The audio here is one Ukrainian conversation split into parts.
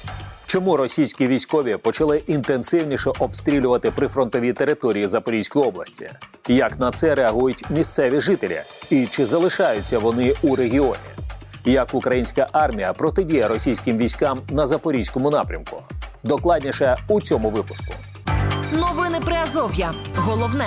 Чому російські військові почали інтенсивніше обстрілювати прифронтові території Запорізької області? Як на це реагують місцеві жителі? І чи залишаються вони у регіоні? Як українська армія протидіє російським військам на Запорізькому напрямку? Докладніше у цьому випуску. Новини Приазов'я. Головне.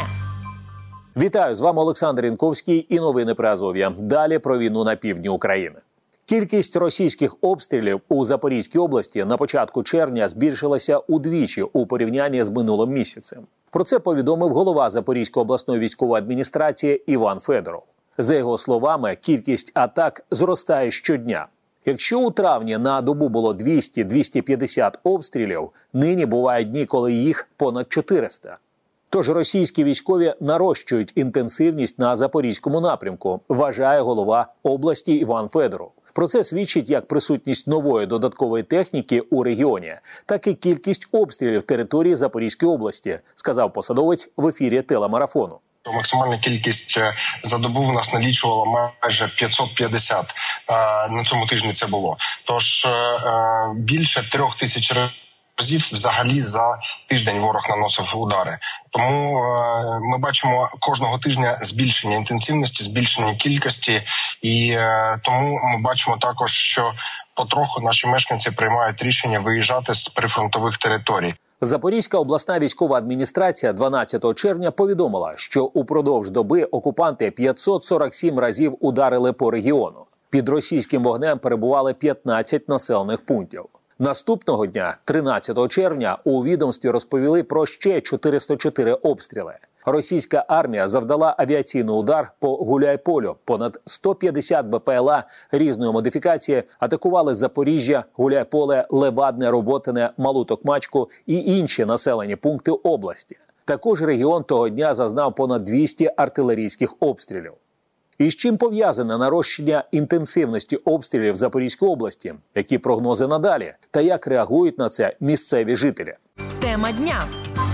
Вітаю, з вами Олександр Янковський і новини Приазов'я. Далі про війну на півдні України. Кількість російських обстрілів у Запорізькій області на початку червня збільшилася удвічі у порівнянні з минулим місяцем. Про це повідомив голова Запорізької обласної військової адміністрації Іван Федоров. За його словами, кількість атак зростає щодня. Якщо у травні на добу було 200-250 обстрілів, нині бувають дні, коли їх понад 400. Тож російські військові нарощують інтенсивність на Запорізькому напрямку, вважає голова області Іван Федоров. Про це свідчить як присутність нової додаткової техніки у регіоні, так і кількість обстрілів території Запорізької області, сказав посадовець в ефірі телемарафону. Максимальна кількість за добу в нас налічувала майже 550. На цьому тижні це було. Тож більше 3000 разів взагалі за тиждень ворог наносив удари. Тому ми бачимо кожного тижня збільшення інтенсивності, збільшення кількості. І тому ми бачимо також, що потроху наші мешканці приймають рішення виїжджати з прифронтових територій. Запорізька обласна військова адміністрація 12 червня повідомила, що упродовж доби окупанти 547 разів ударили по регіону. Під російським вогнем перебували 15 населених пунктів. Наступного дня, 13 червня, у відомстві розповіли про ще 404 обстріли. Російська армія завдала авіаційний удар по Гуляйполю. Понад 150 БПЛА різної модифікації атакували Запоріжжя, Гуляйполе, Левадне, Роботине, Малу Токмачку і інші населені пункти області. Також регіон того дня зазнав понад 200 артилерійських обстрілів. І з чим пов'язане нарощення інтенсивності обстрілів в Запорізькій області? Які прогнози надалі? Та як реагують на це місцеві жителі? Тема дня.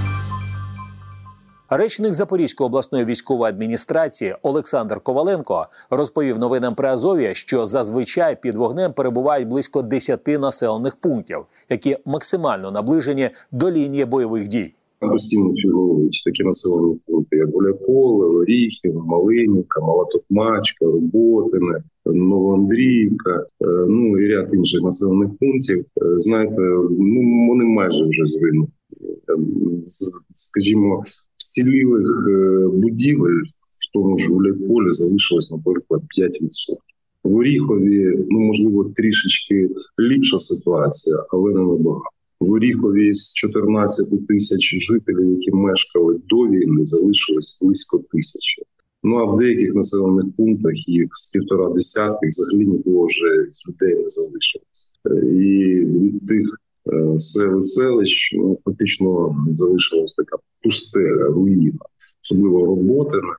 Речник Запорізької обласної військової адміністрації Олександр Коваленко розповів новинам Приазов'я, що зазвичай під вогнем перебувають близько 10 населених пунктів, які максимально наближені до лінії бойових дій. Постійно фігурують такі населені пункти, як Гуляйполе, Оріхів, Малинівка, Мала Токмачка, Роботине, Новоандріївка, і ряд інших населених пунктів. Знаєте, вони майже вже зруйновані. Скажімо, вцілілих будівель в тому ж Гуляйполі залишилось, наприклад, 5%. В Оріхові, можливо, трішечки ліпша ситуація, але не набагато. В Оріхові з 14 тисяч жителів, які мешкали до війни, залишилось близько 1000. А в деяких населених пунктах їх з 150 взагалі нікого вже з людей не залишилось. І від тих сел і селищ фактично залишилась така пустеля, руїна, особливо Роботине,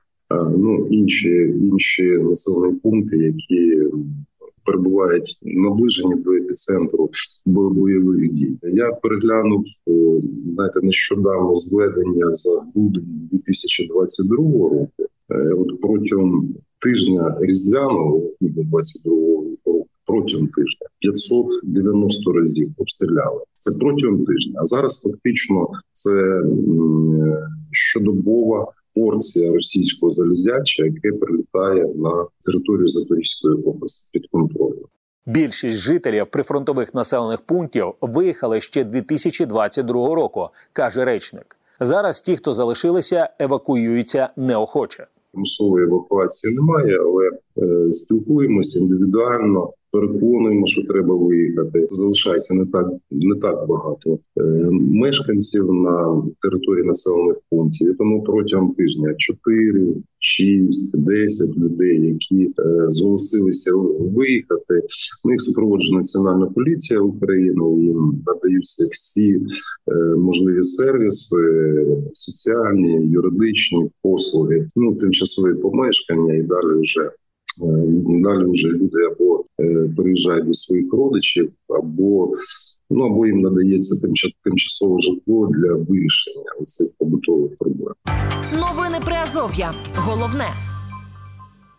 інші населені пункти, які перебувають наближені до епіцентру бойових дій. Я переглянув, нещодавно зведення за грудень 2022 року. От протягом тижня різдвяного 2022 року, протягом тижня 590 разів обстріляли. Це протягом тижня. А зараз фактично це щодобова порція російського залізяча, яке прилітає на територію Запорізької області під контролем. Більшість жителів прифронтових населених пунктів виїхали ще 2022 року, каже речник. Зараз ті, хто залишилися, евакуюються неохоче. Примусової евакуації немає, але спілкуємося індивідуально, переконуємо, що треба виїхати. Залишається не так багато мешканців на території населених пунктів. І тому протягом тижня 4, 6, 10 людей, які зголосилися виїхати. Їх супроводжує Національна поліція України, їм надаються всі можливі сервіси, соціальні, юридичні послуги, тимчасові помешкання, і далі вже люди або переїжджають до своїх родичів, або їм надається тимчасове житло для вирішення цих побутових проблем. Новини Приазов'я. Головне.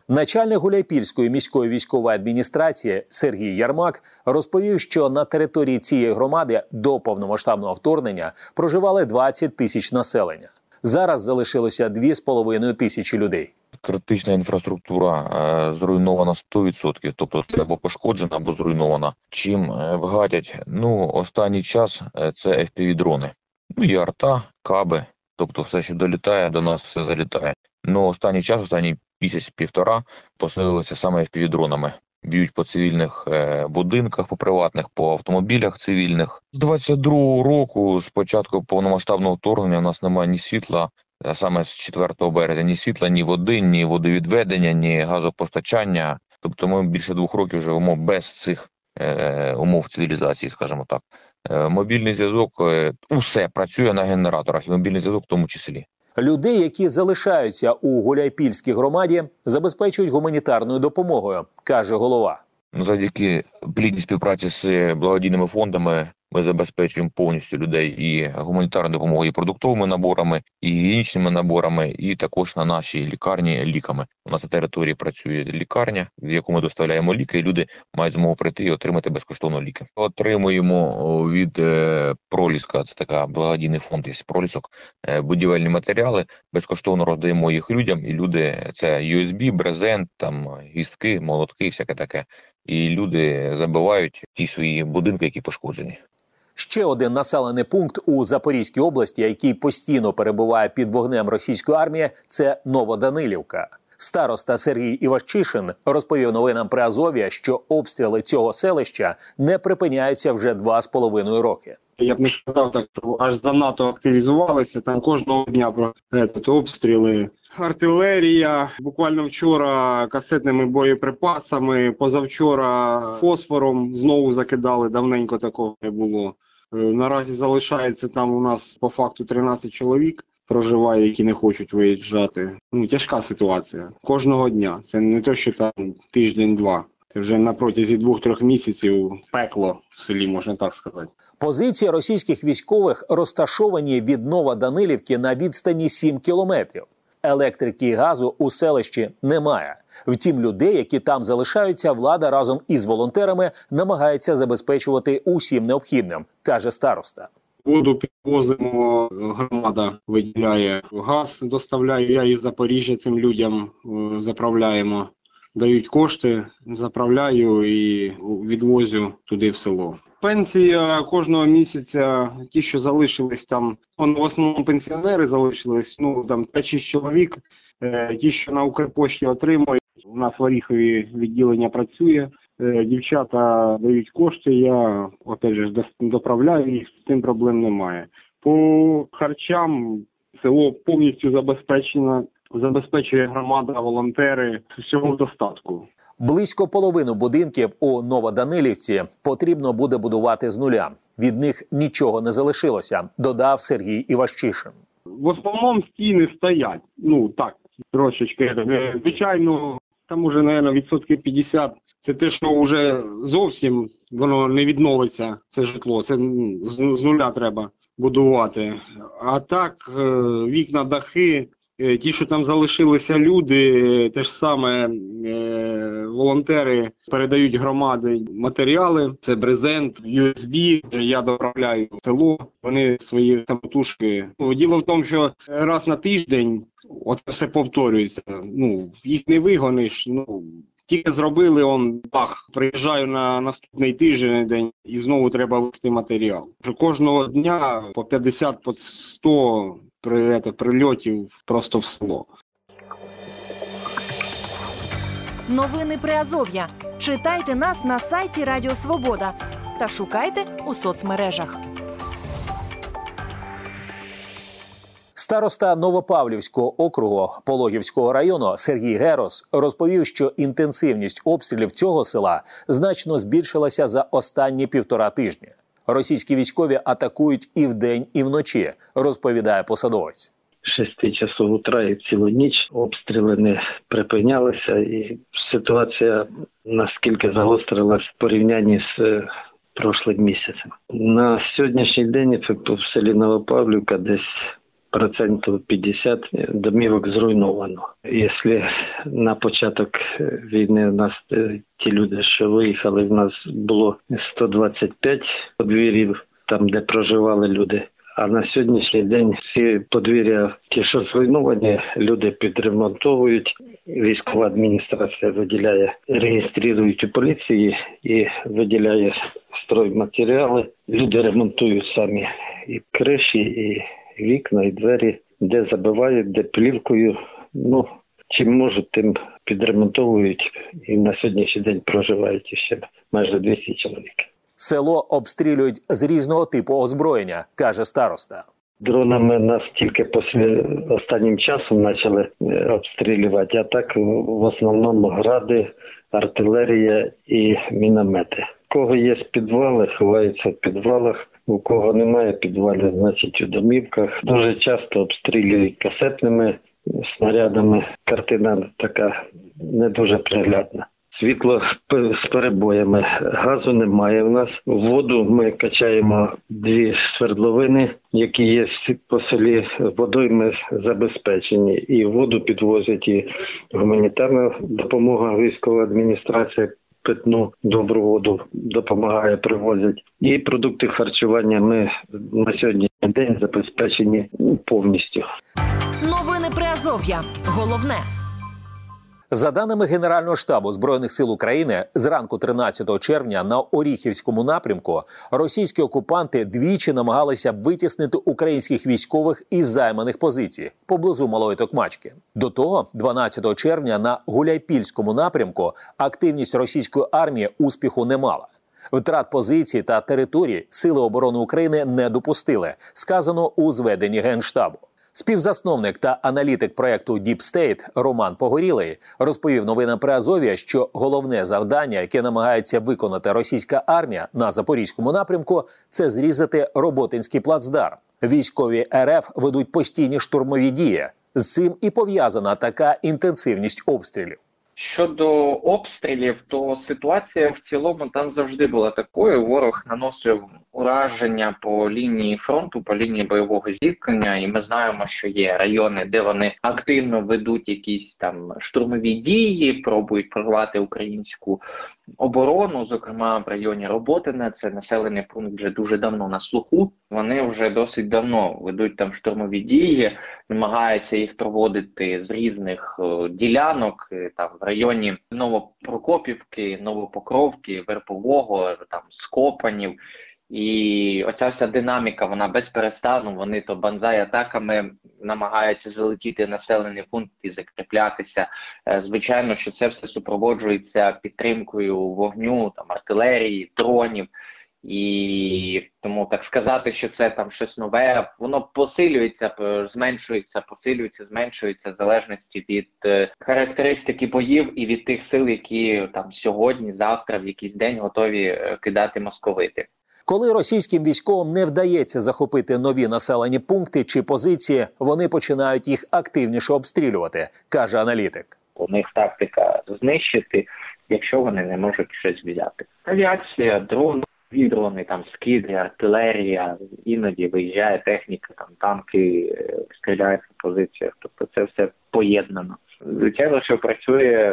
Начальник Гуляйпільської міської військової адміністрації Сергій Ярмак розповів, що на території цієї громади до повномасштабного вторгнення проживали 20 тисяч населення. Зараз залишилося 2,5 тисячі людей. Критична інфраструктура зруйнована 100%, тобто або пошкоджена, або зруйнована. Чим вгадять? Останній час це FPV-дрони. Є арта, каби, тобто все, що долітає, до нас все залітає. Останній час, останній місяць-півтора посилилися саме FPV-дронами. Б'ють по цивільних будинках, по приватних, по автомобілях цивільних. З 22-го року, з початку повномасштабного вторгнення, у нас немає ні світла, а саме з 4 березня, ні світла, ні води, ні водовідведення, ні газопостачання. Тобто ми більше 2 років живемо без цих умов цивілізації, скажімо так. Мобільний зв'язок, усе працює на генераторах, і мобільний зв'язок в тому числі. Людей, які залишаються у Гуляйпільській громаді, забезпечують гуманітарною допомогою, каже голова. Завдяки плідній співпраці з благодійними фондами ми забезпечуємо повністю людей і гуманітарною допомогою, і продуктовими наборами, і гігієнічними наборами, і також на нашій лікарні ліками. У нас на території працює лікарня, в яку ми доставляємо ліки, і люди мають змогу прийти і отримати безкоштовно ліки. Отримуємо від Проліска, це така благодійний фонд, є Пролісок, будівельні матеріали, безкоштовно роздаємо їх людям, і люди, це USB, брезент, гістки, молотки, всяке таке. І люди забивають ті свої будинки, які пошкоджені. Ще один населений пункт у Запорізькій області, який постійно перебуває під вогнем російської армії, це Новоданилівка. Староста Сергій Івашчишин розповів новинам Приазов'я, що обстріли цього селища не припиняються вже 2,5 роки. Я б не сказав так, що аж занадто активізувалися. Там кожного дня обстріли. Артилерія, буквально вчора касетними боєприпасами, позавчора фосфором знову закидали, давненько такого не було. Наразі залишається там у нас по факту 13 чоловік проживає, які не хочуть виїжджати. Тяжка ситуація. Кожного дня. Це не те, що там тиждень-два. Це вже на протязі 2-3 місяців пекло в селі, можна так сказати. Позиції російських військових розташовані від Новоданилівки на відстані 7 кілометрів. Електрики і газу у селищі немає. Втім, людей, які там залишаються, влада разом із волонтерами намагається забезпечувати усім необхідним, каже староста. Воду підвозимо, громада виділяє, газ доставляє, я із Запоріжжя цим людям заправляємо. Дають кошти, заправляю і відвозю туди в село. Пенсія кожного місяця, ті, що залишились там, в основному пенсіонери залишились, там 5-6 чоловік, ті, що на Укрпошті отримують. У нас в Оріхові відділення працює, дівчата дають кошти, я опять же доправляю їх, з цим проблем немає. По харчам село повністю забезпечує громада, волонтери, всього в достатку. Близько половину будинків у Новоданилівці потрібно буде будувати з нуля. Від них нічого не залишилося, додав Сергій Івашчишин. В основному стіни стоять, так, трошечки. Звичайно, там уже, мабуть, 50%. Це те, що вже зовсім воно не відновиться, це житло, це з нуля треба будувати. А так, вікна, дахи, ті, що там залишилися люди, те ж саме волонтери передають громади матеріали, це брезент, USB, я доправляю в село, вони свої самотужки. Діло в тому, що раз на тиждень все повторюється, їх не вигониш, тільки зробили, бах, приїжджаю на наступний тиждень і знову треба вести матеріал. Кожного дня по 50, по 100 прильотів просто в село. Новини Приазов'я. Читайте нас на сайті Радіо Свобода та шукайте у соцмережах. Староста Новопавлівського округу Пологівського району Сергій Герос розповів, що інтенсивність обстрілів цього села значно збільшилася за останні 1,5 тижні. Російські військові атакують і вдень, і вночі, розповідає посадовець. З 6 часов утра і цілу ніч обстріли не припинялися, і ситуація наскільки загострилась в порівнянні з прошлим місяцем. На сьогоднішній день в селі Новопавлівка десь 50% домівок зруйновано. Якщо на початок війни у нас ті люди, що виїхали, в нас було 125 подвір'їв, там, де проживали люди. А на сьогоднішній день всі подвір'я, ті, що зруйновані, люди підремонтовують. Військова адміністрація виділяє, реєструють у поліції і виділяє стройматеріали. Люди ремонтують самі і криші, і вікна, і двері, де забивають, де плівкою. Чим можуть, тим підремонтовують. І на сьогоднішній день проживають ще майже 200 чоловік. Село обстрілюють з різного типу озброєння, каже староста. Дронами нас тільки останнім часом почали обстрілювати, а так в основному гради, артилерія і міномети. У кого є підвали, ховаються в підвалах, у кого немає підвалів, значить у домівках. Дуже часто обстрілюють касетними снарядами. Картина така не дуже приглядна. Світло з перебоями, газу немає в нас. Воду ми качаємо 2 свердловини, які є по селі, водою ми забезпечені. І воду підвозять, і гуманітарна допомога, військова адміністрація, питну добру воду допомагає, привозять. І продукти харчування ми на сьогоднішній день забезпечені повністю. Новини Приазов'я. Головне. За даними Генерального штабу Збройних сил України, зранку 13 червня на Оріхівському напрямку російські окупанти двічі намагалися витіснити українських військових із займаних позицій поблизу Малої Токмачки. До того, 12 червня на Гуляйпільському напрямку активність російської армії успіху не мала. Втрат позицій та територій Сили оборони України не допустили, сказано у зведенні Генштабу. Співзасновник та аналітик проєкту Deep State Роман Погорілий розповів новинам Приазов'я, що головне завдання, яке намагається виконати російська армія на Запорізькому напрямку, це зрізати Роботинський плацдарм. Військові РФ ведуть постійні штурмові дії. З цим і пов'язана така інтенсивність обстрілів. Щодо обстрілів, то ситуація в цілому там завжди була такою. Ворог наносив ураження по лінії фронту, по лінії бойового зіткнення, і ми знаємо, що є райони, де вони активно ведуть якісь там штурмові дії, пробують прорвати українську оборону, зокрема в районі Роботине, це населений пункт вже дуже давно на слуху. Вони вже досить давно ведуть там штурмові дії, намагаються їх проводити з різних ділянок, там в районі Новопрокопівки, Новопокровки, Верпового, там Скопанів. І оця вся динаміка, вона без перестану, вони то банзай-атаками намагаються залетіти населений пункт і закріплятися. Звичайно, що це все супроводжується підтримкою вогню, там, артилерії, дронів. І тому так сказати, що це там щось нове, воно посилюється, зменшується, посилюється, зменшується в залежності від характеристики боїв і від тих сил, які там сьогодні, завтра, в якийсь день готові кидати московити. Коли російським військовим не вдається захопити нові населені пункти чи позиції, вони починають їх активніше обстрілювати, каже аналітик. У них тактика знищити, якщо вони не можуть щось взяти. Авіація, дрони, там скиди, артилерія, іноді виїжджає техніка, там танки стріляють по позиціях, тобто це все поєднано. Звичайно, що працює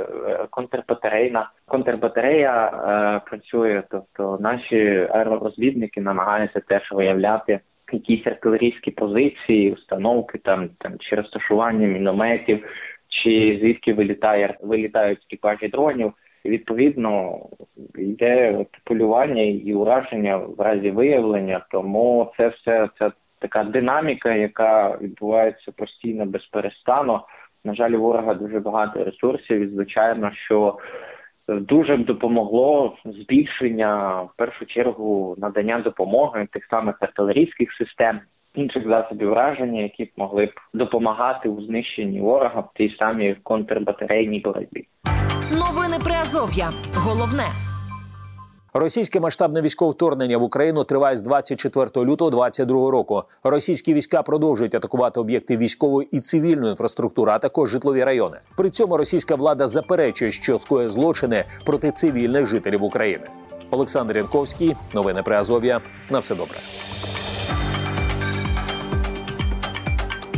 контрбатарея працює, тобто наші аеророзвідники намагаються теж виявляти якісь артилерійські позиції, установки там чи розташування мінометів, чи звідки вилітають екіпажі дронів. Відповідно, йде полювання і ураження в разі виявлення, тому це все це така динаміка, яка відбувається постійно без перестану. На жаль, у ворога дуже багато ресурсів і, звичайно, що дуже б допомогло збільшення, в першу чергу, надання допомоги тих самих артилерійських систем, інших засобів враження, які б могли б допомагати у знищенні ворога в тій самій контрбатарейній боротьбі. Новини Приазов'я. Головне. Російське масштабне військове вторгнення в Україну триває з 24 лютого 2022 року. Російські війська продовжують атакувати об'єкти військової і цивільної інфраструктури, а також житлові райони. При цьому російська влада заперечує, що скоює злочини проти цивільних жителів України. Олександр Янковський, новини Приазов'я. На все добре.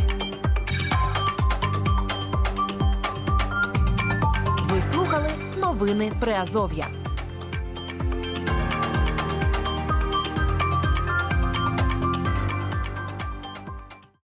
Новини Приазов'я.